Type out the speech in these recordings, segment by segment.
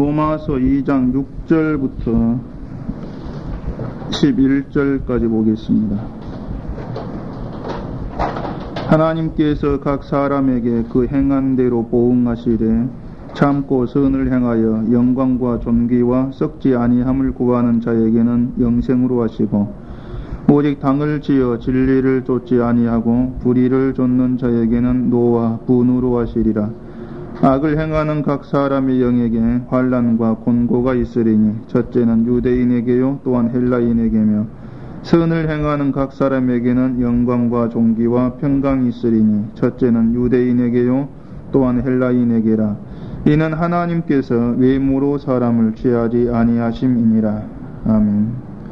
로마서 2장 6절부터 11절까지 보겠습니다. 하나님께서 각 사람에게 그 행한 대로 보응하시되 참고 선을 행하여 영광과 존귀와 썩지 아니함을 구하는 자에게는 영생으로 하시고, 오직 당을 지어 진리를 좇지 아니하고 불의를 좇는 자에게는 노와 분으로 하시리라. 악을 행하는 각 사람의 영에게 환난과 곤고가 있으리니, 첫째는 유대인에게요 또한 헬라인에게며, 선을 행하는 각 사람에게는 영광과 존귀와 평강이 있으리니, 첫째는 유대인에게요 또한 헬라인에게라. 이는 하나님께서 외모로 사람을 취하지 아니하심이니라. 아멘.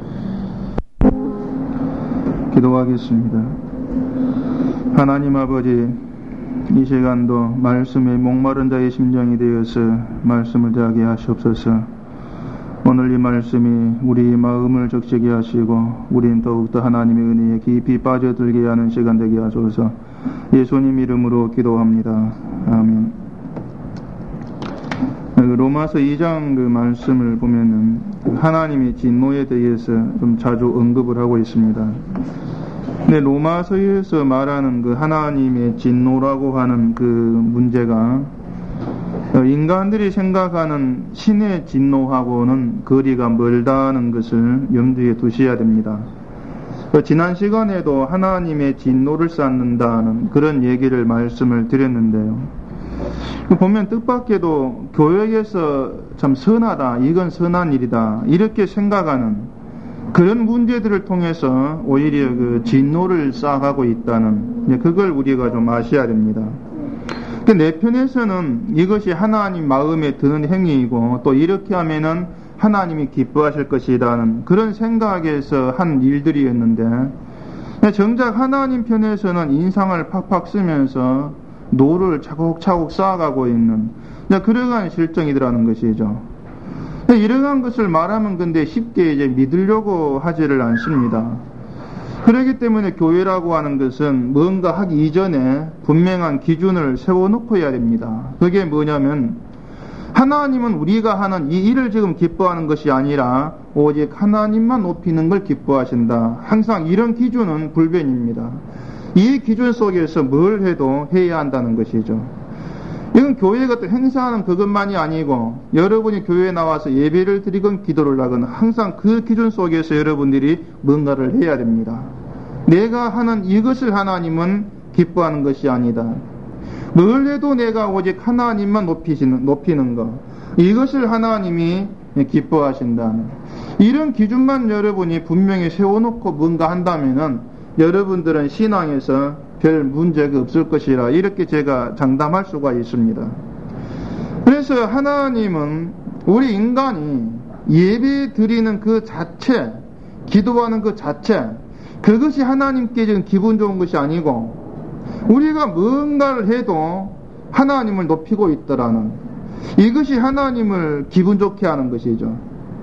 기도하겠습니다. 하나님 아버지, 이 시간도 말씀에 목마른 자의 심정이 되어서 말씀을 대하게 하시옵소서. 오늘 이 말씀이 우리 마음을 적시게 하시고 우린 더욱더 하나님의 은혜에 깊이 빠져들게 하는 시간 되게 하소서. 예수님 이름으로 기도합니다. 아멘. 로마서 2장 그 말씀을 보면은 하나님의 진노에 대해서 좀 자주 언급을 하고 있습니다. 근데 로마서에서 말하는 그 하나님의 진노라고 하는 그 문제가 인간들이 생각하는 신의 진노하고는 거리가 멀다는 것을 염두에 두셔야 됩니다. 지난 시간에도 하나님의 진노를 쌓는다는 그런 얘기를 말씀을 드렸는데요. 보면 뜻밖에도 교회에서 참 선하다, 이건 선한 일이다, 이렇게 생각하는 그런 문제들을 통해서 오히려 그 진노를 쌓아가고 있다는, 그걸 우리가 좀 아셔야 됩니다. 내 편에서는 이것이 하나님 마음에 드는 행위이고, 또 이렇게 하면은 하나님이 기뻐하실 것이라는 그런 생각에서 한 일들이었는데, 정작 하나님 편에서는 인상을 팍팍 쓰면서 노를 차곡차곡 쌓아가고 있는 그러한 실정이더라는 것이죠. 이러한 것을 말하면 근데 쉽게 이제 믿으려고 하지를 않습니다. 그렇기 때문에 교회라고 하는 것은 뭔가 하기 이전에 분명한 기준을 세워놓고 해야 됩니다. 그게 뭐냐면, 하나님은 우리가 하는 이 일을 지금 기뻐하는 것이 아니라 오직 하나님만 높이는 걸 기뻐하신다. 항상 이런 기준은 불변입니다. 이 기준 속에서 뭘 해도 해야 한다는 것이죠. 이건 교회가 또 행사하는 그것만이 아니고, 여러분이 교회에 나와서 예배를 드리건 기도를 하건 항상 그 기준 속에서 여러분들이 뭔가를 해야 됩니다. 내가 하는 이것을 하나님은 기뻐하는 것이 아니다. 뭘 해도 내가 오직 하나님만 높이는 것, 이것을 하나님이 기뻐하신다는 이런 기준만 여러분이 분명히 세워놓고 뭔가 한다면은 여러분들은 신앙에서 별 문제가 없을 것이라, 이렇게 제가 장담할 수가 있습니다. 그래서 하나님은 우리 인간이 예배 드리는 그 자체, 기도하는 그 자체, 그것이 하나님께 지금 기분 좋은 것이 아니고, 우리가 뭔가를 해도 하나님을 높이고 있더라는, 이것이 하나님을 기분 좋게 하는 것이죠.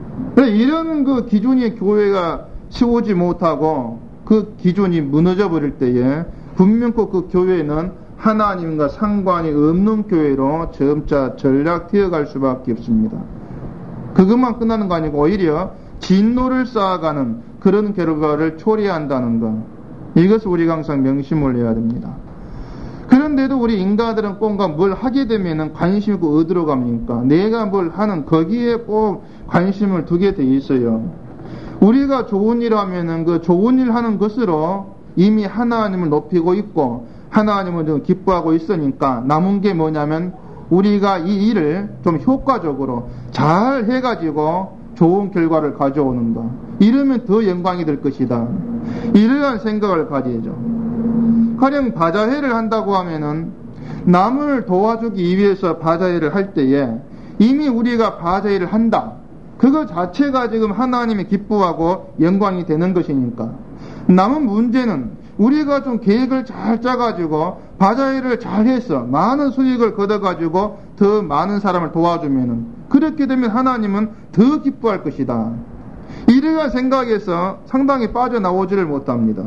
이런 그 기준이 교회가 세우지 못하고 그 기준이 무너져 버릴 때에 분명코 그 교회는 하나님과 상관이 없는 교회로 점차 전락되어 갈 수밖에 없습니다. 그것만 끝나는 거 아니고 오히려 진노를 쌓아가는 그런 결과를 초래한다는 것, 이것을 우리가 항상 명심을 해야 됩니다. 그런데도 우리 인간들은 뭔가 뭘 하게 되면은 관심이 어디로 갑니까? 내가 뭘 하는 거기에 꼭 관심을 두게 돼 있어요. 우리가 좋은 일 하면은 그 좋은 일 하는 것으로 이미 하나님을 높이고 있고 하나님을 좀 기뻐하고 있으니까 남은 게 뭐냐면 우리가 이 일을 좀 효과적으로 잘 해가지고 좋은 결과를 가져오는 것, 이러면 더 영광이 될 것이다, 이러한 생각을 가지죠. 가령 바자회를 한다고 하면은 남을 도와주기 위해서 바자회를 할 때에 이미 우리가 바자회를 한다, 그거 자체가 지금 하나님이 기뻐하고 영광이 되는 것이니까, 남은 문제는 우리가 좀 계획을 잘 짜가지고 바자회를 잘해서 많은 수익을 거둬가지고 더 많은 사람을 도와주면은, 그렇게 되면 하나님은 더 기뻐할 것이다, 이러한 생각에서 상당히 빠져나오지를 못합니다.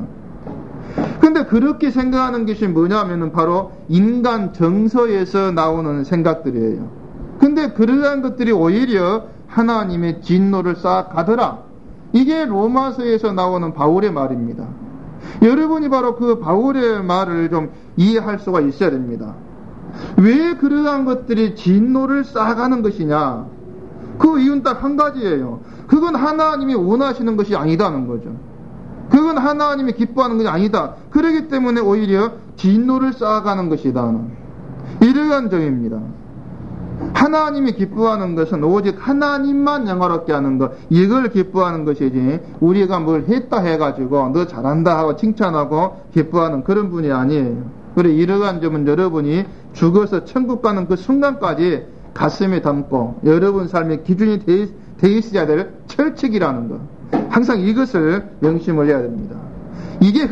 근데 그렇게 생각하는 것이 뭐냐면은 바로 인간 정서에서 나오는 생각들이에요. 근데 그러한 것들이 오히려 하나님의 진노를 쌓아가더라. 이게 로마서에서 나오는 바울의 말입니다. 여러분이 바로 그 바울의 말을 좀 이해할 수가 있어야 됩니다. 왜 그러한 것들이 진노를 쌓아가는 것이냐? 그 이유는 딱 한 가지예요. 그건 하나님이 원하시는 것이 아니다는 거죠. 그건 하나님이 기뻐하는 것이 아니다. 그렇기 때문에 오히려 진노를 쌓아가는 것이다. 이러한 점입니다. 하나님이 기뻐하는 것은 오직 하나님만 영화롭게 하는 것, 이걸 기뻐하는 것이지 우리가 뭘 했다 해가지고 너 잘한다 하고 칭찬하고 기뻐하는 그런 분이 아니에요. 그래, 이러한 점은 여러분이 죽어서 천국 가는 그 순간까지 가슴에 담고 여러분 삶의 기준이 돼 있어야 될 철칙이라는 것, 항상 이것을 명심을 해야 됩니다. 이게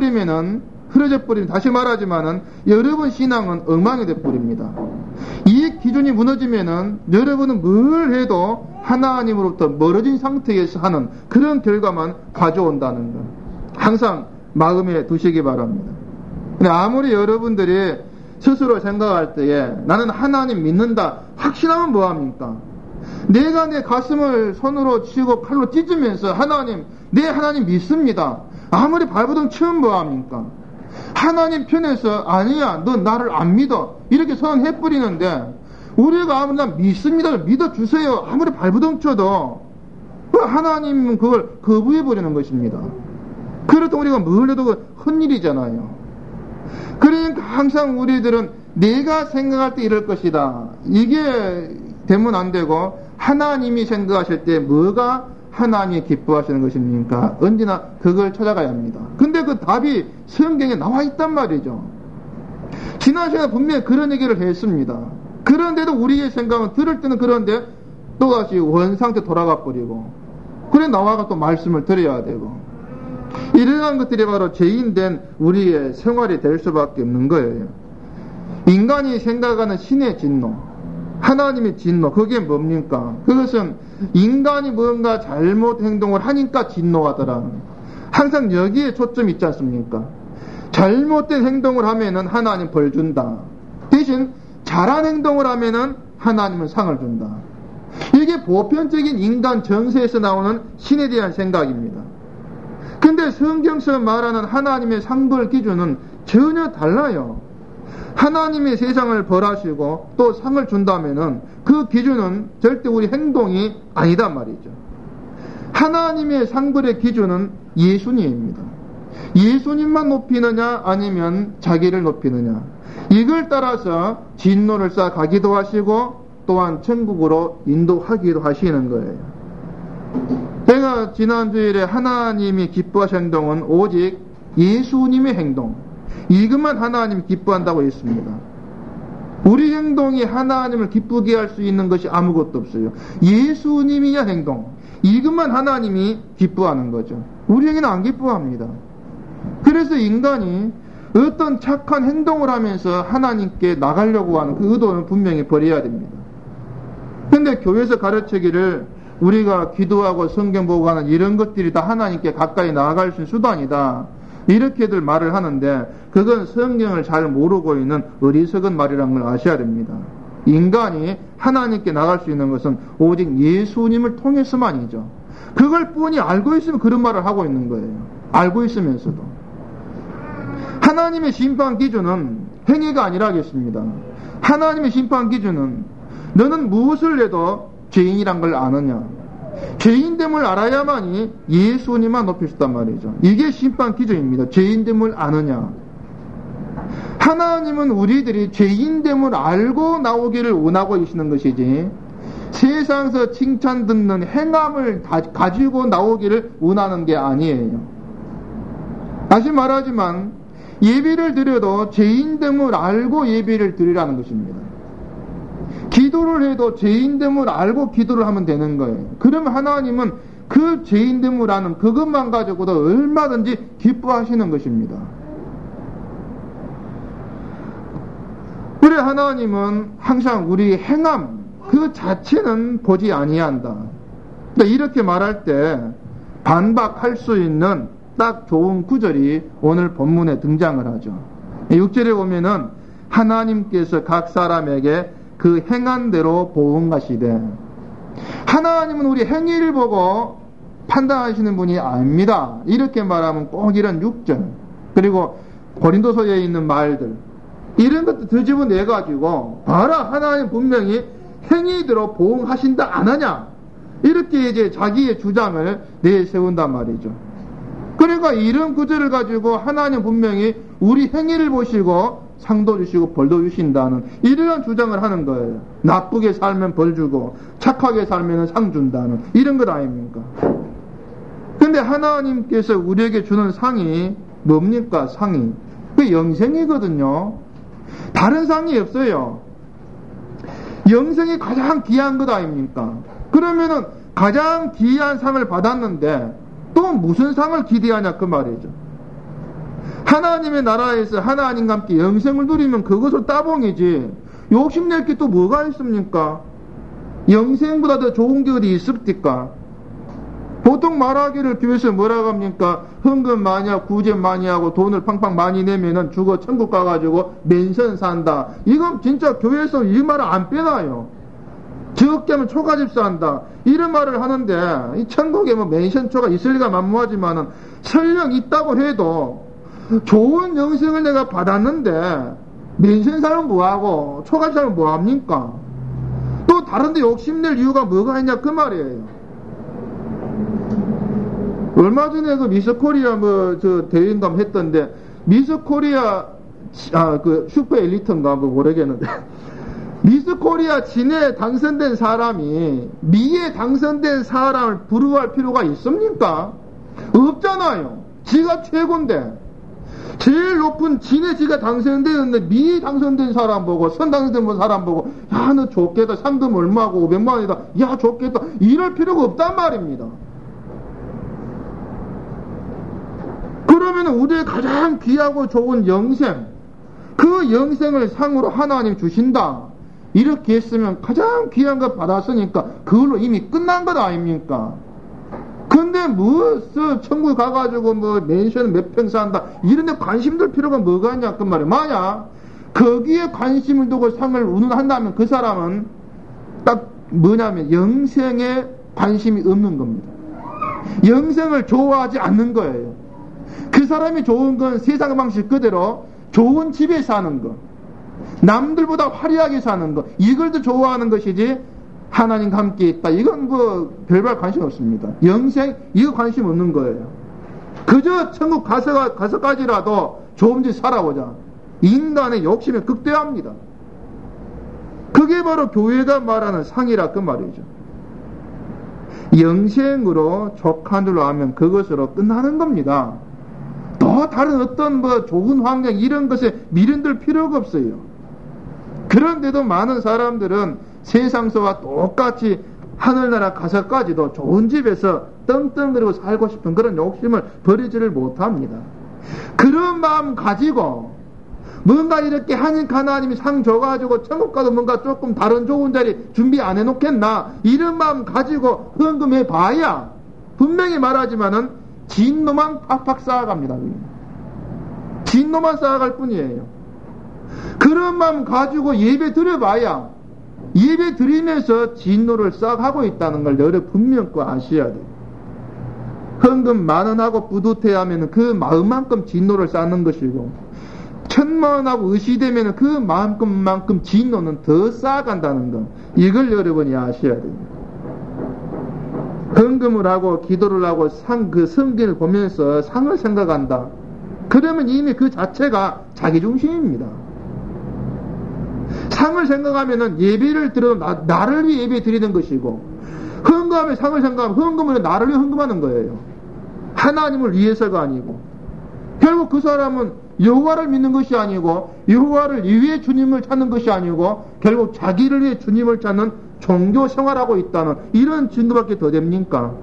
흐려져 버리면 다시 말하지만은 여러분 신앙은 엉망이 돼 버립니다. 이 기준이 무너지면은 여러분은 뭘 해도 하나님으로부터 멀어진 상태에서 하는 그런 결과만 가져온다는 것, 항상 마음에 두시기 바랍니다. 근데 아무리 여러분들이 스스로 생각할 때에 나는 하나님 믿는다 확신하면 뭐합니까? 내가 내 가슴을 손으로 치고 칼로 찢으면서 내 하나님 믿습니다. 아무리 발버둥 치면 뭐합니까? 하나님 편에서 아니야, 너 나를 안 믿어, 이렇게 선언해버리는데 우리가 아무리 나 믿습니다, 믿어주세요, 아무리 발버둥 쳐도 하나님은 그걸 거부해버리는 것입니다. 그래도 우리가 뭘 해도 헛일이잖아요. 그러니까 항상 우리들은 내가 생각할 때 이럴 것이다, 이게 되면 안 되고, 하나님이 생각하실 때 뭐가 하나님이 기뻐하시는 것입니까? 언제나 그걸 찾아가야 합니다. 근데 그 답이 성경에 나와 있단 말이죠. 지난 시간에 분명히 그런 얘기를 했습니다. 그런데도 우리의 생각은 들을 때는 그런데 또다시 원상태 돌아가 버리고, 그래 나와가 또 말씀을 드려야 되고, 이러한 것들이 바로 죄인된 우리의 생활이 될 수밖에 없는 거예요. 인간이 생각하는 신의 진노, 하나님의 진노, 그게 뭡니까? 그것은 인간이 뭔가 잘못 행동을 하니까 진노하더라. 항상 여기에 초점이 있지 않습니까? 잘못된 행동을 하면은 하나님 벌 준다. 대신 잘한 행동을 하면은 하나님은 상을 준다. 이게 보편적인 인간 정세에서 나오는 신에 대한 생각입니다. 근데 성경에서 말하는 하나님의 상벌 기준은 전혀 달라요. 하나님이 세상을 벌하시고 또 상을 준다면은 그 기준은 절대 우리 행동이 아니단 말이죠. 하나님의 상벌의 기준은 예수님입니다. 예수님만 높이느냐 아니면 자기를 높이느냐, 이걸 따라서 진노를 쌓아가기도 하시고 또한 천국으로 인도하기도 하시는 거예요. 제가 지난 주일에 하나님이 기뻐하시는 행동은 오직 예수님의 행동, 이것만 하나님이 기뻐한다고 했습니다. 우리 행동이 하나님을 기쁘게 할 수 있는 것이 아무것도 없어요. 예수님이야 행동, 이것만 하나님이 기뻐하는 거죠. 우리 행위는 안 기뻐합니다. 그래서 인간이 어떤 착한 행동을 하면서 하나님께 나가려고 하는 그 의도는 분명히 버려야 됩니다. 근데 교회에서 가르치기를 우리가 기도하고 성경 보고 하는 이런 것들이 다 하나님께 가까이 나아갈 수 있는 수단이다, 이렇게들 말을 하는데 그건 성경을 잘 모르고 있는 어리석은 말이라는 걸 아셔야 됩니다. 인간이 하나님께 나갈 수 있는 것은 오직 예수님을 통해서만이죠. 그걸 뻔히 알고 있으면 그런 말을 하고 있는 거예요. 알고 있으면서도. 하나님의 심판 기준은 행위가 아니라겠습니다. 하나님의 심판 기준은 너는 무엇을 해도 죄인이란 걸 아느냐, 죄인됨을 알아야만이 예수님만 높일 수 있단 말이죠. 이게 심판 기준입니다. 죄인됨을 아느냐. 하나님은 우리들이 죄인됨을 알고 나오기를 원하고 계시는 것이지 세상에서 칭찬 듣는 행함을 가지고 나오기를 원하는 게 아니에요. 다시 말하지만 예배를 드려도 죄인됨을 알고 예배를 드리라는 것입니다. 기도를 해도 죄인됨을 알고 기도를 하면 되는 거예요. 그러면 하나님은 그 죄인됨을 아는 그것만 가지고도 얼마든지 기뻐하시는 것입니다. 그래 하나님은 항상 우리 행함 그 자체는 보지 아니한다. 이렇게 말할 때 반박할 수 있는 딱 좋은 구절이 오늘 본문에 등장을 하죠. 6절에 보면은 하나님께서 각 사람에게 그 행한 대로 보응하시되. 하나님은 우리 행위를 보고 판단하시는 분이 아닙니다. 이렇게 말하면 꼭 이런 6절 그리고 고린도서에 있는 말들 이런 것도 뒤집어내가지고 봐라 하나님 분명히 행위대로 보응하신다 안 하냐 이렇게 이제 자기의 주장을 내세운단 말이죠. 그러니까 이런 구절을 가지고 하나님 분명히 우리 행위를 보시고 상도 주시고 벌도 주신다는 이런 주장을 하는 거예요. 나쁘게 살면 벌 주고 착하게 살면 상 준다는 이런 것 아닙니까? 근데 하나님께서 우리에게 주는 상이 뭡니까? 상이 그 영생이거든요. 다른 상이 없어요. 영생이 가장 귀한 것 아닙니까? 그러면은 가장 귀한 상을 받았는데 또 무슨 상을 기대하냐 그 말이죠. 하나님의 나라에서 하나님과 함께 영생을 누리면 그것을 따봉이지 욕심낼 게 또 뭐가 있습니까? 영생보다 더 좋은 게 어디 있습니까? 보통 말하기를 교회에서 뭐라고 합니까? 헌금 많이 하고 구제 많이 하고 돈을 팡팡 많이 내면은 죽어 천국 가가지고 맨션 산다. 이건 진짜 교회에서 이 말을 안 빼놔요. 적게 하면 초가집 산다. 이런 말을 하는데 이 천국에 뭐 맨션초가 있을 리가 만무하지만은 설령 있다고 해도 좋은 영생을 내가 받았는데 맨션 살면 뭐하고 초가집 살면 뭐합니까? 또 다른데 욕심낼 이유가 뭐가 있냐 그 말이에요. 얼마 전에 그 미스 코리아 대인감 했던데 미스 코리아 그 슈퍼 엘리트인가 모르겠는데 미스 코리아 진에 당선된 사람이 미에 당선된 사람을 부러워할 필요가 있습니까? 없잖아요. 지가 최고인데 제일 높은 진에 지가 당선되는데 미에 당선된 사람 보고 선 당선된 사람 보고 야 너 좋겠다 상금 얼마고 500만 원이다 야 좋겠다 이럴 필요가 없단 말입니다. 그러면 우리의 가장 귀하고 좋은 영생 그 영생을 상으로 하나님 주신다 이렇게 했으면 가장 귀한 거 받았으니까 그걸로 이미 끝난 것 아닙니까? 근데 무슨 천국 가가지고 뭐 맨션 몇 평 산다 이런 데 관심 둘 필요가 뭐가 있냐 그 말이야. 만약 거기에 관심을 두고 상을 운운한다면 그 사람은 딱 뭐냐면 영생에 관심이 없는 겁니다. 영생을 좋아하지 않는 거예요. 그 사람이 좋은 건 세상 방식 그대로 좋은 집에 사는 거 남들보다 화려하게 사는 거 이걸 더 좋아하는 것이지 하나님과 함께 있다 이건 뭐 별반 관심 없습니다. 영생 이거 관심 없는 거예요. 그저 천국 가서까지라도 좋은 집 살아보자. 인간의 욕심이 극대화합니다. 그게 바로 교회가 말하는 상이라 그 말이죠. 영생으로 족한으로 하면 그것으로 끝나는 겁니다. 더 다른 어떤 뭐 좋은 환경 이런 것에 미련들 필요가 없어요. 그런데도 많은 사람들은 세상서와 똑같이 하늘나라 가서까지도 좋은 집에서 떵떵거리고 살고 싶은 그런 욕심을 버리지를 못합니다. 그런 마음 가지고 뭔가 이렇게 하나님이 상 줘가지고 천국 가도 뭔가 조금 다른 좋은 자리 준비 안 해놓겠나 이런 마음 가지고 헌금해 봐야 분명히 말하지만은 진노만 팍팍 쌓아갑니다. 진노만 쌓아갈 뿐이에요. 그런 마음 가지고 예배 드려봐야 예배 드리면서 진노를 쌓아가고 있다는 걸 여러분 분명히 아셔야 돼요. 헌금 10,000원하고 뿌듯해하면 그 마음만큼 진노를 쌓는 것이고 1,000,000원하고 의시되면 그 마음만큼 진노는 더 쌓아간다는 것 이걸 여러분이 아셔야 돼요. 헌금을 하고 기도를 하고 그 성경을 보면서 상을 생각한다. 그러면 이미 그 자체가 자기중심입니다. 상을 생각하면은 예배를 드려도 나를 위해 예배 드리는 것이고 헌금하면 상을 생각하면 헌금은 나를 위해 헌금하는 거예요. 하나님을 위해서가 아니고 결국 그 사람은 여호와를 믿는 것이 아니고 여호와를 위해 주님을 찾는 것이 아니고 결국 자기를 위해 주님을 찾는 종교 생활하고 있다는 이런 증거밖에 더 됩니까?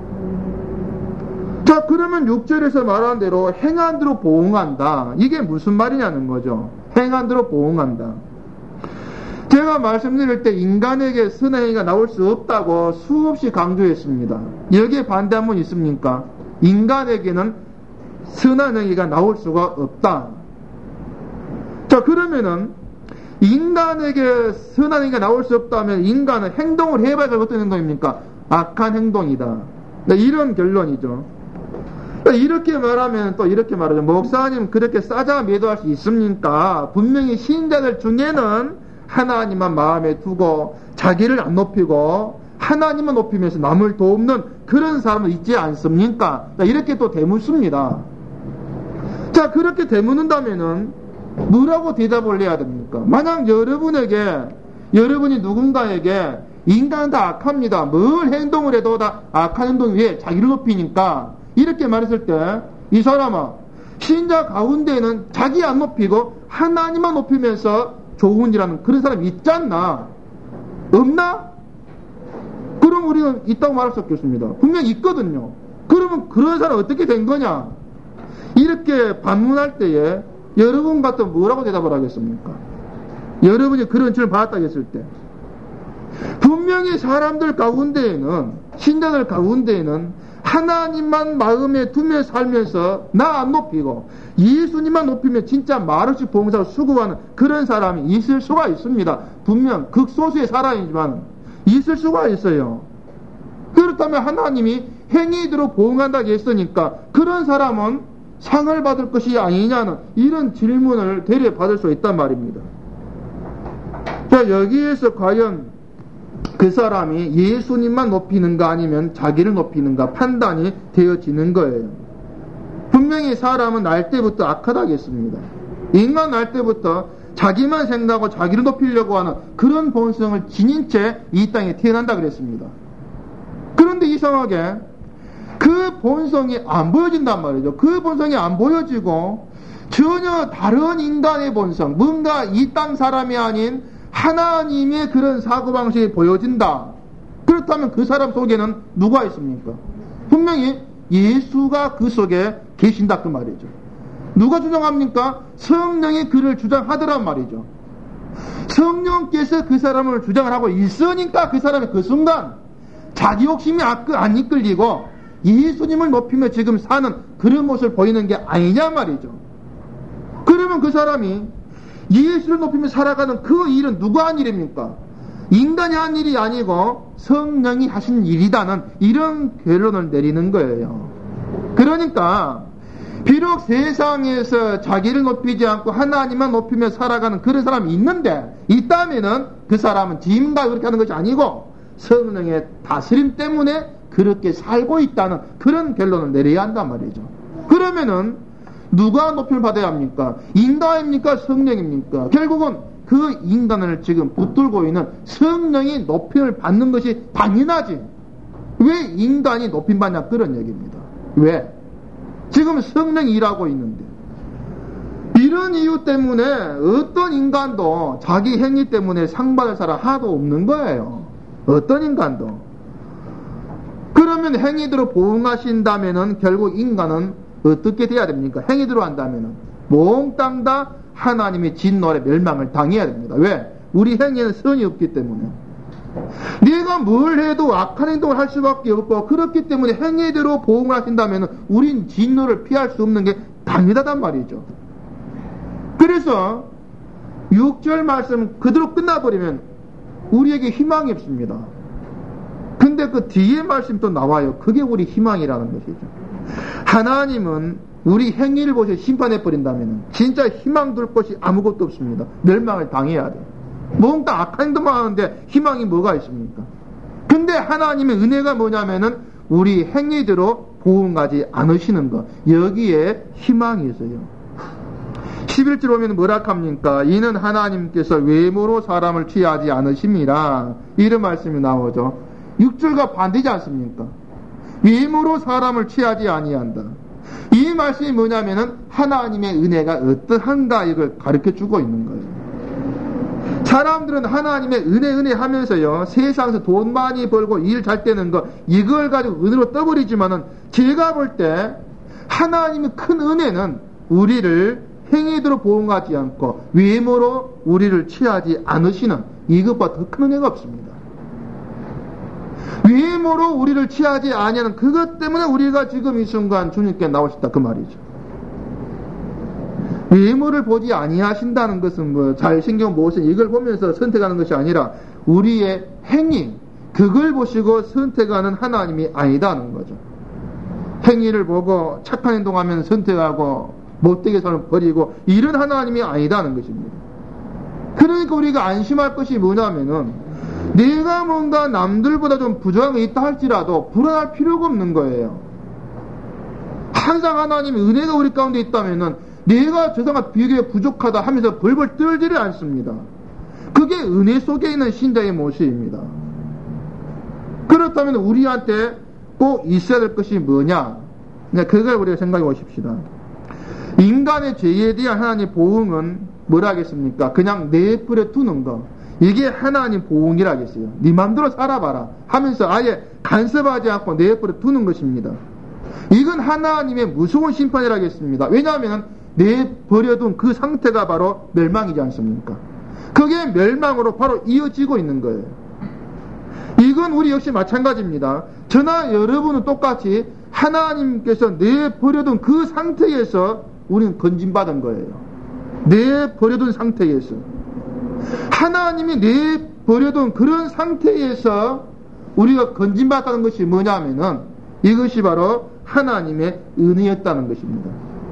자 그러면 6절에서 말한 대로 행한 대로 보응한다. 이게 무슨 말이냐는 거죠. 행한 대로 보응한다. 제가 말씀드릴 때 인간에게 선행이가 나올 수 없다고 수없이 강조했습니다. 여기에 반대한 분 있습니까? 인간에게는 선한 행위가 나올 수가 없다. 자 그러면은 인간에게 선한 행위가 나올 수 없다면 인간은 행동을 해봐야 어떤 행동입니까? 악한 행동이다. 이런 결론이죠. 이렇게 말하면 또 이렇게 말하죠. 목사님 그렇게 싸자 매도할 수 있습니까? 분명히 신자들 중에는 하나님만 마음에 두고 자기를 안 높이고 하나님만 높이면서 남을 돕는 그런 사람은 있지 않습니까? 이렇게 또 되묻습니다. 자, 그렇게 되묻는다면은 뭐라고 대답을 해야 됩니까? 만약 여러분이 누군가에게 인간은 다 악합니다. 뭘 행동을 해도 다 악한 행동 위에 자기를 높이니까 이렇게 말했을 때 이 사람은 신자 가운데에는 자기 안 높이고 하나님만 높이면서 좋은 일하는 그런 사람이 있지 않나? 없나? 그럼 우리는 있다고 말할 수 없겠습니다. 분명히 있거든요. 그러면 그런 사람 어떻게 된 거냐? 이렇게 반문할 때에 여러분 같으면 뭐라고 대답을 하겠습니까? 여러분이 그런 질문을 받았다고 했을 때 분명히 사람들 가운데에는 신자들 가운데에는 하나님만 마음에 두며 살면서 나 안 높이고 예수님만 높이면 진짜 말없이 봉사를 수고하는 그런 사람이 있을 수가 있습니다. 분명 극소수의 사람이지만 있을 수가 있어요. 그렇다면 하나님이 행위대로 보응한다고 했으니까 그런 사람은 상을 받을 것이 아니냐는 이런 질문을 대려 받을 수 있단 말입니다. 자, 여기에서 과연 그 사람이 예수님만 높이는가 아니면 자기를 높이는가 판단이 되어지는 거예요. 분명히 사람은 날 때부터 악하다겠습니다. 인간 날 때부터 자기만 생각하고 자기를 높이려고 하는 그런 본성을 지닌 채 이 땅에 태어난다 그랬습니다. 그런데 이상하게 그 본성이 안 보여진단 말이죠. 그 본성이 안 보여지고 전혀 다른 인간의 본성, 뭔가 이 땅 사람이 아닌 하나님의 그런 사고방식이 보여진다. 그렇다면 그 사람 속에는 누가 있습니까? 분명히 예수가 그 속에 계신다 그 말이죠. 누가 주장합니까? 성령이 그를 주장하더란 말이죠. 성령께서 그 사람을 주장을 하고 있으니까 그 사람이 그 순간 자기 욕심이 안 이끌리고 예수님을 높이며 지금 사는 그런 모습을 보이는 게 아니냐 말이죠. 그러면 그 사람이 예수를 높이며 살아가는 그 일은 누가 한 일입니까? 인간이 한 일이 아니고 성령이 하신 일이다는 이런 결론을 내리는 거예요. 그러니까 비록 세상에서 자기를 높이지 않고 하나님만 높이며 살아가는 그런 사람이 있다면은 그 사람은 지임과 그렇게 하는 것이 아니고 성령의 다스림 때문에 그렇게 살고 있다는 그런 결론을 내려야 한단 말이죠. 그러면은 누가 높임을 받아야 합니까? 인간입니까? 성령입니까? 결국은 그 인간을 지금 붙들고 있는 성령이 높임을 받는 것이 당연하지. 왜 인간이 높임 받냐? 그런 얘기입니다. 왜? 지금 성령이 일하고 있는데. 이런 이유 때문에 어떤 인간도 자기 행위 때문에 상 받을 사람 하나도 없는 거예요. 어떤 인간도. 그러면 행위대로 보응하신다면은 결국 인간은 어떻게 돼야 됩니까? 행위대로 한다면은 몽땅 다 하나님의 진노의 멸망을 당해야 됩니다. 왜? 우리 행위에는 선이 없기 때문에. 내가 뭘 해도 악한 행동을 할 수밖에 없고 그렇기 때문에 행위대로 보응을 하신다면은 우린 진노를 피할 수 없는 게 당연하단 말이죠. 그래서 6절 말씀 그대로 끝나버리면 우리에게 희망이 없습니다. 근데 그 뒤에 말씀 또 나와요. 그게 우리 희망이라는 것이죠. 하나님은 우리 행위를 보셔 심판해버린다면 진짜 희망 둘 것이 아무것도 없습니다. 멸망을 당해야 돼. 뭔가 악한 행동만 하는데 희망이 뭐가 있습니까? 근데 하나님의 은혜가 뭐냐면은 우리 행위대로 보응하지 않으시는 것. 여기에 희망이 있어요. 11절 보면 뭐라 합니까? 이는 하나님께서 외모로 사람을 취하지 않으심이라. 이런 말씀이 나오죠. 6절과 반대지 않습니까? 외모로 사람을 취하지 아니한다. 이 말씀이 뭐냐면은 하나님의 은혜가 어떠한가 이걸 가르쳐 주고 있는 거예요. 사람들은 하나님의 은혜 하면서요 세상에서 돈 많이 벌고 일 잘 되는 거 이걸 가지고 은혜로 떠버리지만은 제가 볼 때 하나님의 큰 은혜는 우리를 행위대로 보응하지 않고 외모로 우리를 취하지 않으시는 이것보다 더 큰 은혜가 없습니다. 외모로 우리를 취하지 아니하는 그것 때문에 우리가 지금 이 순간 주님께 나오셨다 그 말이죠. 외모를 보지 아니하신다는 것은 뭐 잘생긴 모습 이걸 보면서 선택하는 것이 아니라 우리의 행위 그걸 보시고 선택하는 하나님이 아니다는 거죠. 행위를 보고 착한 행동하면 선택하고 못되게 사는 버리고 이런 하나님이 아니다는 것입니다. 그러니까 우리가 안심할 것이 뭐냐면은 내가 뭔가 남들보다 좀 부족한 게 있다 할지라도 불안할 필요가 없는 거예요. 항상 하나님의 은혜가 우리 가운데 있다면은 내가 저 사람과 비교해 부족하다 하면서 벌벌 떨지를 않습니다. 그게 은혜 속에 있는 신자의 모습입니다. 그렇다면 우리한테 꼭 있어야 될 것이 뭐냐? 그걸 우리가 생각해 보십시다. 인간의 죄에 대한 하나님의 보응은 뭐라 하겠습니까? 그냥 내버려 두는 거. 이게 하나님 보응이라 하겠어요. 네 맘대로 살아봐라 하면서 아예 간섭하지 않고 내버려 두는 것입니다. 이건 하나님의 무서운 심판이라 하겠습니다. 왜냐하면 내버려둔 그 상태가 바로 멸망이지 않습니까? 그게 멸망으로 바로 이어지고 있는 거예요. 이건 우리 역시 마찬가지입니다. 저나 여러분은 똑같이 하나님께서 내버려둔 그 상태에서 우리는 건진받은 거예요. 내버려둔 상태에서. 하나님이 내버려둔 그런 상태에서 우리가 건진받았다는 것이 뭐냐면은 이것이 바로 하나님의 은혜였다는 것입니다.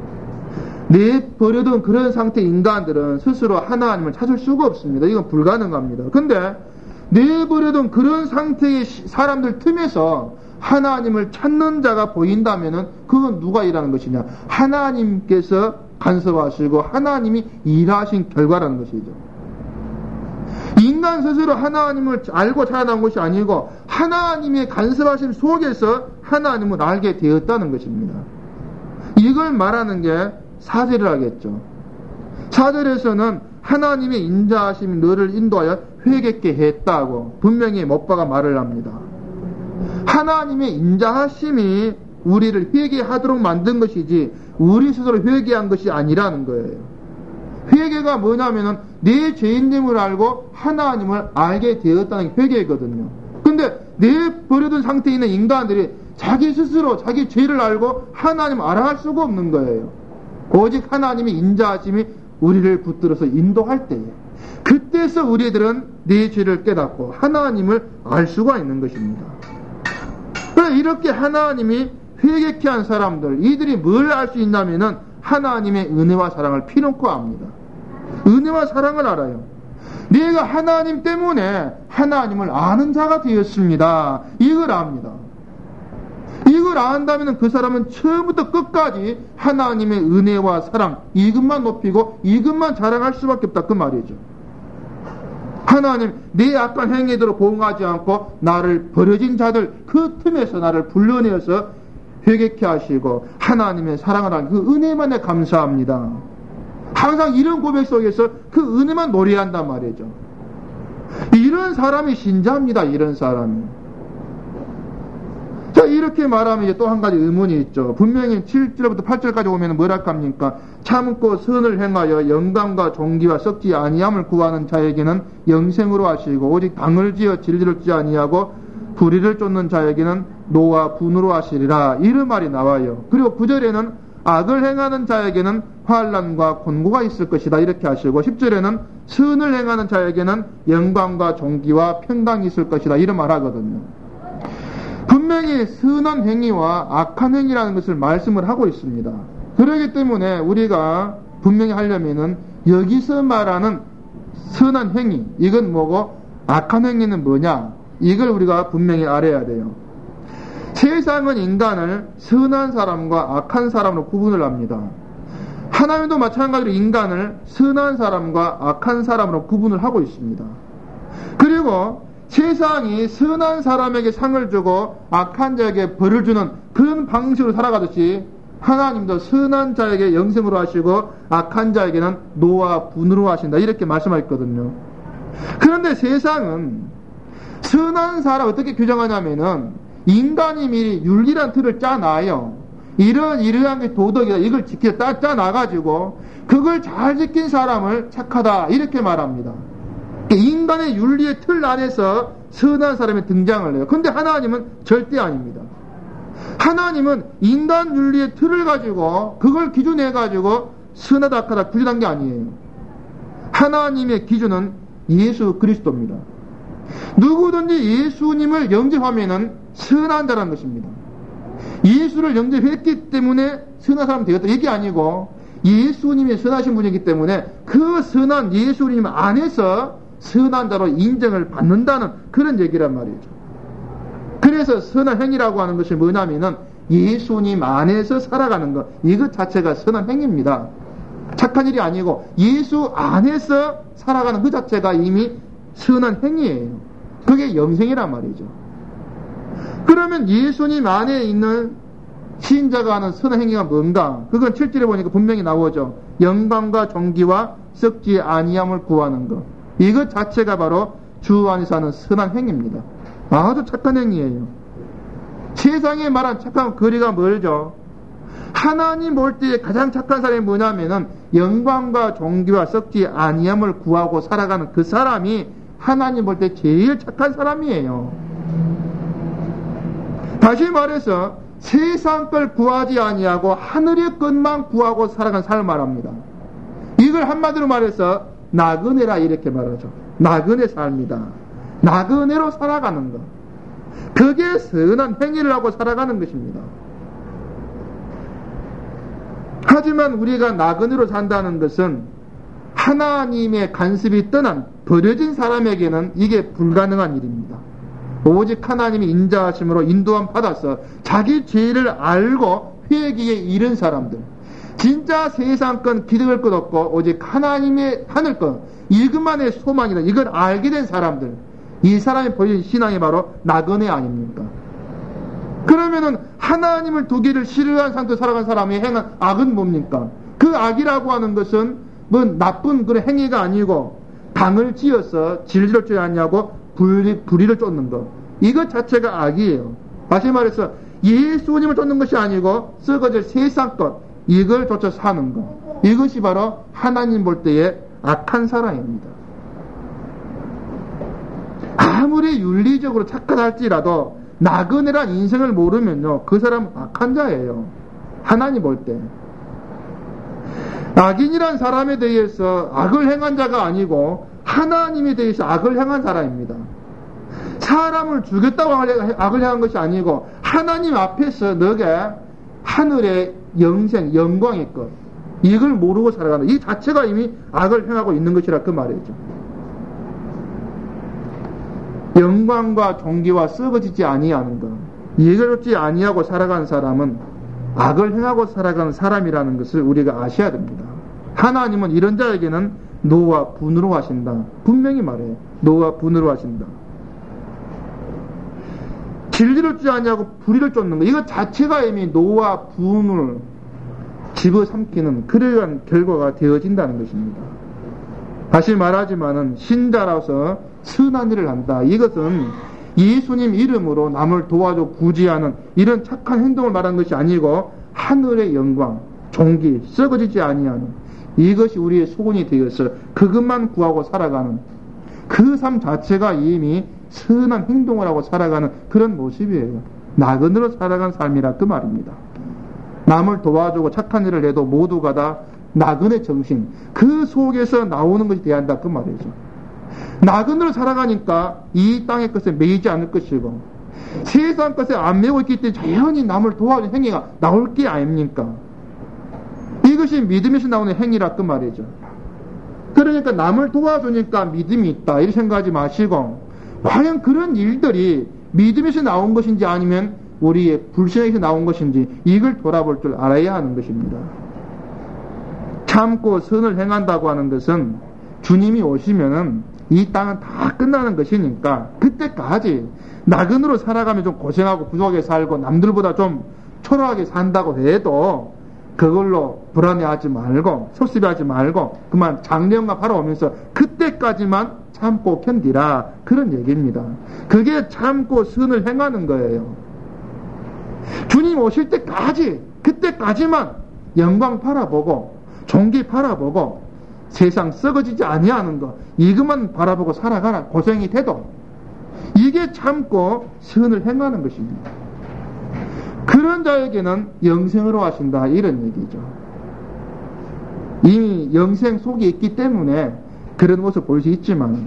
내버려둔 그런 상태 인간들은 스스로 하나님을 찾을 수가 없습니다. 이건 불가능합니다. 근데 내버려둔 그런 상태의 사람들 틈에서 하나님을 찾는 자가 보인다면은 그건 누가 일하는 것이냐? 하나님께서 간섭하시고 하나님이 일하신 결과라는 것이죠. 인간 스스로 하나님을 알고 자라난 것이 아니고 하나님의 간섭하심 속에서 하나님을 알게 되었다는 것입니다. 이걸 말하는 게 4절을 하겠죠. 4절에서는 하나님의 인자하심이 너를 인도하여 회개케 했다고 분명히 못박아 말을 합니다. 하나님의 인자하심이 우리를 회개하도록 만든 것이지 우리 스스로 회개한 것이 아니라는 거예요. 회개가 뭐냐면은 내 죄인됨을 알고 하나님을 알게 되었다는 게 회개거든요. 근데 내버려둔 상태에 있는 인간들이 자기 스스로 자기 죄를 알고 하나님을 알아갈 수가 없는 거예요. 오직 하나님의 인자하심이 우리를 붙들어서 인도할 때에 그때서 우리들은 내 죄를 깨닫고 하나님을 알 수가 있는 것입니다. 그래서 이렇게 하나님이 회개케 한 사람들 이들이 뭘 알 수 있냐면은 하나님의 은혜와 사랑을 피놓고 압니다. 은혜와 사랑을 알아요. 내가 하나님 때문에 하나님을 아는 자가 되었습니다. 이걸 압니다. 이걸 안다면 그 사람은 처음부터 끝까지 하나님의 은혜와 사랑 이것만 높이고 이것만 자랑할 수밖에 없다 그 말이죠. 하나님 내 악한 행위대로 보응하지 않고 나를 버려진 자들 그 틈에서 나를 불러내어서 회개케 하시고 하나님의 사랑을 하는 그 은혜만에 감사합니다. 항상 이런 고백 속에서 그 은혜만 노래한단 말이죠. 이런 사람이 신자입니다. 이런 사람이. 자, 이렇게 말하면 이제 또 한 가지 의문이 있죠. 분명히 7절부터 8절까지 오면 뭐랄까 합니까? 참고 선을 행하여 영광과 존귀와 썩지 아니함을 구하는 자에게는 영생으로 하시고 오직 당을 지어 진리를 지지 아니하고 불의를 쫓는 자에게는 노와 분으로 하시리라. 이런 말이 나와요. 그리고 9절에는 악을 행하는 자에게는 환난과 곤고가 있을 것이다. 이렇게 하시고 10절에는 선을 행하는 자에게는 영광과 존귀와 평강이 있을 것이다. 이런 말 하거든요. 분명히 선한 행위와 악한 행위라는 것을 말씀을 하고 있습니다. 그렇기 때문에 우리가 분명히 하려면은 여기서 말하는 선한 행위, 이건 뭐고 악한 행위는 뭐냐? 이걸 우리가 분명히 알아야 돼요. 세상은 인간을 선한 사람과 악한 사람으로 구분을 합니다. 하나님도 마찬가지로 인간을 선한 사람과 악한 사람으로 구분을 하고 있습니다. 그리고 세상이 선한 사람에게 상을 주고 악한 자에게 벌을 주는 그런 방식으로 살아가듯이 하나님도 선한 자에게 영생으로 하시고 악한 자에게는 노와 분으로 하신다. 이렇게 말씀하셨거든요. 그런데 세상은 선한 사람 어떻게 규정하냐면은 인간이 미리 윤리란 틀을 짜놔요. 이러한 게 도덕이다. 이걸 짜놔가지고 그걸 잘 지킨 사람을 착하다. 이렇게 말합니다. 인간의 윤리의 틀 안에서 선한 사람이 등장을 해요. 그런데 하나님은 절대 아닙니다. 하나님은 인간 윤리의 틀을 가지고 그걸 기준해 가지고 선하다 악하다 구분한 게 아니에요. 하나님의 기준은 예수 그리스도입니다. 누구든지 예수님을 영접하면은 선한 자라는 것입니다. 예수를 영접했기 때문에 선한 사람 되겠다 이게 아니고 예수님이 선하신 분이기 때문에 그 선한 예수님 안에서 선한 자로 인정을 받는다는 그런 얘기란 말이죠. 그래서 선한 행위라고 하는 것이 뭐냐면은 예수님 안에서 살아가는 것, 이것 자체가 선한 행위입니다. 착한 일이 아니고 예수 안에서 살아가는 그 자체가 이미 선한 행위예요. 그게 영생이란 말이죠. 그러면 예수님 안에 있는 신자가 하는 선한 행위가 뭔가? 그건 7절에 보니까 분명히 나오죠. 영광과 존귀와 썩지 아니함을 구하는 것. 이것 자체가 바로 주 안에서 하는 선한 행위입니다. 아주 착한 행위예요. 세상에 말한 착한 거리가 멀죠. 하나님 볼 때 가장 착한 사람이 뭐냐면은 영광과 존귀와 썩지 아니함을 구하고 살아가는 그 사람이 하나님 볼 때 제일 착한 사람이에요. 다시 말해서 세상 걸 구하지 아니하고 하늘의 것만 구하고 살아가는 삶을 말합니다. 이걸 한마디로 말해서 나그네라 이렇게 말하죠. 나그네 삶이다. 나그네로 살아가는 것. 그게 선한 행위를 하고 살아가는 것입니다. 하지만 우리가 나그네로 산다는 것은 하나님의 간섭이 떠난 버려진 사람에게는 이게 불가능한 일입니다. 오직 하나님이 인자하심으로 인도함 받아서 자기 죄를 알고 회개에 이른 사람들, 진짜 세상권 기득을 것 없고 오직 하나님의 하늘권 이것만의 소망이다. 이걸 알게 된 사람들, 이 사람이 보여준 신앙이 바로 나그네 아닙니까? 그러면은 하나님을 두기를 싫어한 상태로 살아간 사람이 행한 악은 뭡니까? 그 악이라고 하는 것은 뭐 나쁜 그런 행위가 아니고 당을 지어서 진리를 쫓지 않냐고 불의를 쫓는 것. 이것 자체가 악이에요. 다시 말해서 예수님을 쫓는 것이 아니고 썩어질 세상 것, 이걸 쫓아 사는 것. 이것이 바로 하나님 볼 때의 악한 사람입니다. 아무리 윤리적으로 착각할지라도 나그네란 인생을 모르면요, 그 사람은 악한 자예요. 하나님 볼 때. 악인이란 사람에 대해서 악을 행한 자가 아니고 하나님에 대해서 악을 행한 사람입니다. 사람을 죽였다고 악을 행한 것이 아니고 하나님 앞에서 너게 하늘의 영생, 영광의 것, 이걸 모르고 살아가는 이 자체가 이미 악을 행하고 있는 것이라 그 말이죠. 영광과 존귀와 썩어지지 아니하는 것, 이걸 얻지 아니하고 살아가는 사람은 악을 행하고 살아가는 사람이라는 것을 우리가 아셔야 됩니다. 하나님은 이런 자에게는 노와 분으로 하신다. 분명히 말해요. 노와 분으로 하신다. 진리를 쫓지 아니하고 불의를 쫓는 것, 이것 자체가 이미 노와 분을 집어삼키는 그러한 결과가 되어진다는 것입니다. 다시 말하지만은 신자라서 선한 일을 한다. 이것은 예수님 이름으로 남을 도와줘 구제하는 이런 착한 행동을 말하는 것이 아니고 하늘의 영광, 존귀, 썩어지지 아니하는 이것이 우리의 소원이 되어서 그것만 구하고 살아가는 그 삶 자체가 이미 선한 행동을 하고 살아가는 그런 모습이에요. 나그네로 살아간 삶이라 그 말입니다. 남을 도와주고 착한 일을 해도 모두가 다 나그네 정신, 그 속에서 나오는 것이 돼야 한다 그 말이죠. 나그네로 살아가니까 이 땅의 것에 매이지 않을 것이고 세상 것에 안 매고 있기 때문에 자연히 남을 도와주는 행위가 나올 게 아닙니까? 이것이 믿음에서 나오는 행위라 그 말이죠. 그러니까 남을 도와주니까 믿음이 있다 이렇게 생각하지 마시고 과연 그런 일들이 믿음에서 나온 것인지 아니면 우리의 불신에서 나온 것인지 이걸 돌아볼 줄 알아야 하는 것입니다. 참고 선을 행한다고 하는 것은 주님이 오시면은 이 땅은 다 끝나는 것이니까 그때까지 나그네로 살아가면 좀 고생하고 부족하게 살고 남들보다 좀 초라하게 산다고 해도 그걸로 불안해하지 말고 섭섭해하지 말고 그만 장래가 바라오면서 그때까지만 참고 견디라 그런 얘기입니다. 그게 참고 선을 행하는 거예요. 주님 오실 때까지 그때까지만 영광 바라보고 존귀 바라보고 세상 썩어지지 아니하는 것 이것만 바라보고 살아가라 고생이 돼도 이게 참고 선을 행하는 것입니다. 그런 자에게는 영생으로 하신다 이런 얘기죠. 이미 영생 속에 있기 때문에 그런 모습을 볼 수 있지만,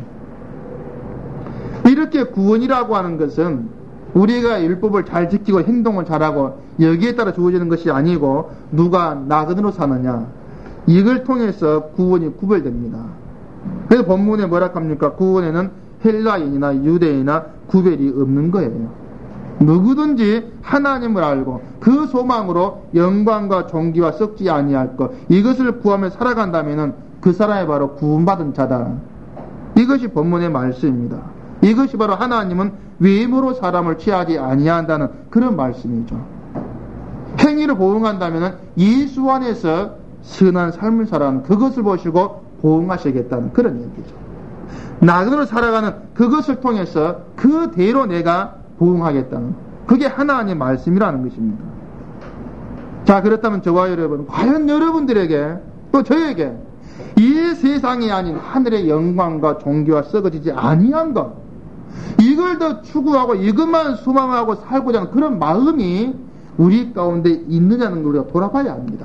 이렇게 구원이라고 하는 것은 우리가 율법을 잘 지키고 행동을 잘하고 여기에 따라 주어지는 것이 아니고, 누가 나그네로 사느냐, 이걸 통해서 구원이 구별됩니다. 그래서 본문에 뭐라 합니까? 구원에는 헬라인이나 유대인이나 구별이 없는 거예요. 누구든지 하나님을 알고 그 소망으로 영광과 존귀와 썩지 아니할 것, 이것을 구하며 살아간다면 그 사람이 바로 구원받은 자다. 이것이 본문의 말씀입니다. 이것이 바로 하나님은 외모로 사람을 취하지 아니한다는 그런 말씀이죠. 행위를 보응한다면 예수 안에서 선한 삶을 살아가는 그것을 보시고 보응하시겠다는 그런 얘기죠. 나그네로 살아가는 그것을 통해서 그대로 내가 보응하겠다는, 그게 하나님의 말씀이라는 것입니다. 자, 그렇다면 저와 여러분, 과연 여러분들에게 또 저에게 이 세상이 아닌 하늘의 영광과 존귀와 썩어지지 아니한 것, 이걸 더 추구하고 이것만 소망하고 살고자 하는 그런 마음이 우리 가운데 있느냐는 걸 우리가 돌아봐야 합니다.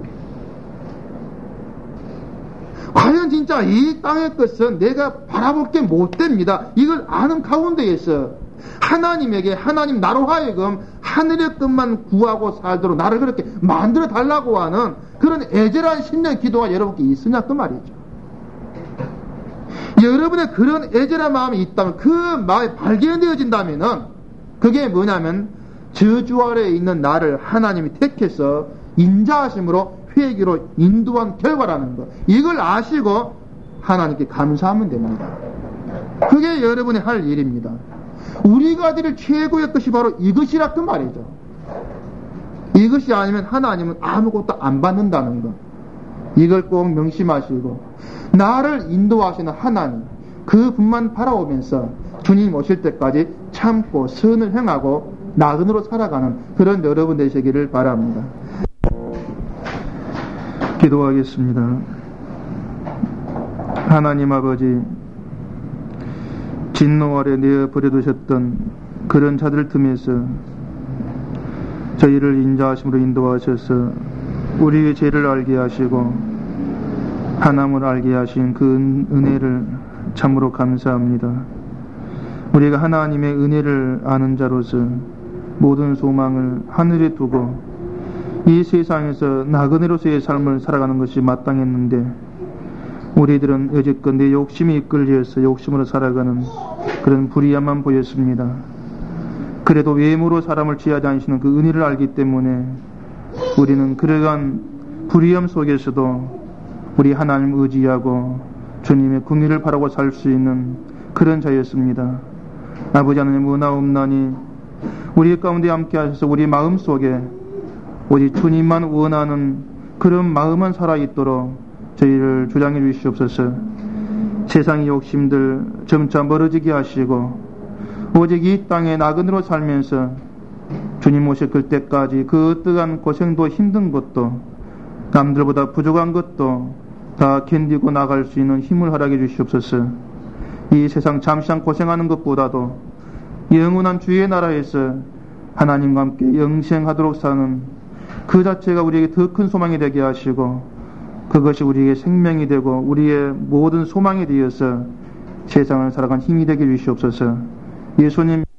과연 진짜 이 땅의 것은 내가 바라볼 게 못 됩니다. 이걸 아는 가운데에서 하나님에게, 하나님 나로 하여금 하늘의 것만 구하고 살도록 나를 그렇게 만들어 달라고 하는 그런 애절한 심령 기도가 여러분께 있으냐 그 말이죠. 여러분의 그런 애절한 마음이 있다면, 그 마음이 발견되어진다면 그게 뭐냐면 저주 아래에 있는 나를 하나님이 택해서 인자하심으로 회개로 인도한 결과라는 것, 이걸 아시고 하나님께 감사하면 됩니다. 그게 여러분이 할 일입니다. 우리가 드릴 최고의 것이 바로 이것이라 그 말이죠. 이것이 아니면 하나님은 아무것도 안 받는다는 것, 이걸 꼭 명심하시고, 나를 인도하시는 하나님 그분만 바라보면서 주님 오실 때까지 참고 선을 행하고 나그네로 살아가는 그런 여러분 되시기를 바랍니다. 기도하겠습니다. 하나님 아버지, 진노 아래 내어 버려두셨던 그런 자들 틈에서 저희를 인자하심으로 인도하셔서 우리의 죄를 알게 하시고 하나님을 알게 하신 그 은혜를 참으로 감사합니다. 우리가 하나님의 은혜를 아는 자로서 모든 소망을 하늘에 두고 이 세상에서 나그네로서의 삶을 살아가는 것이 마땅했는데, 우리들은 여지껏 내 욕심이 이끌려서 욕심으로 살아가는 그런 불의함만 보였습니다. 그래도 외모로 사람을 취하지 않으시는 그 은혜를 알기 때문에 우리는 그러한 불의함 속에서도 우리 하나님 의지하고 주님의 긍휼을 바라고 살 수 있는 그런 자였습니다. 아버지 하나님 은하옵나니 우리 가운데 함께 하셔서 우리 마음 속에 오직 주님만 원하는 그런 마음만 살아있도록 저희를 주장해 주시옵소서. 세상의 욕심들 점차 멀어지게 하시고 오직 이 땅에 나그네로 살면서 주님 오실 그때까지 그 어떠한 고생도 힘든 것도 남들보다 부족한 것도 다 견디고 나갈 수 있는 힘을 허락해 주시옵소서. 이 세상 잠시만 고생하는 것보다도 영원한 주의 나라에서 하나님과 함께 영생하도록 사는 그 자체가 우리에게 더 큰 소망이 되게 하시고, 그것이 우리에게 생명이 되고 우리의 모든 소망이 되어서 세상을 살아가는 힘이 되게 해주시옵소서. 예수님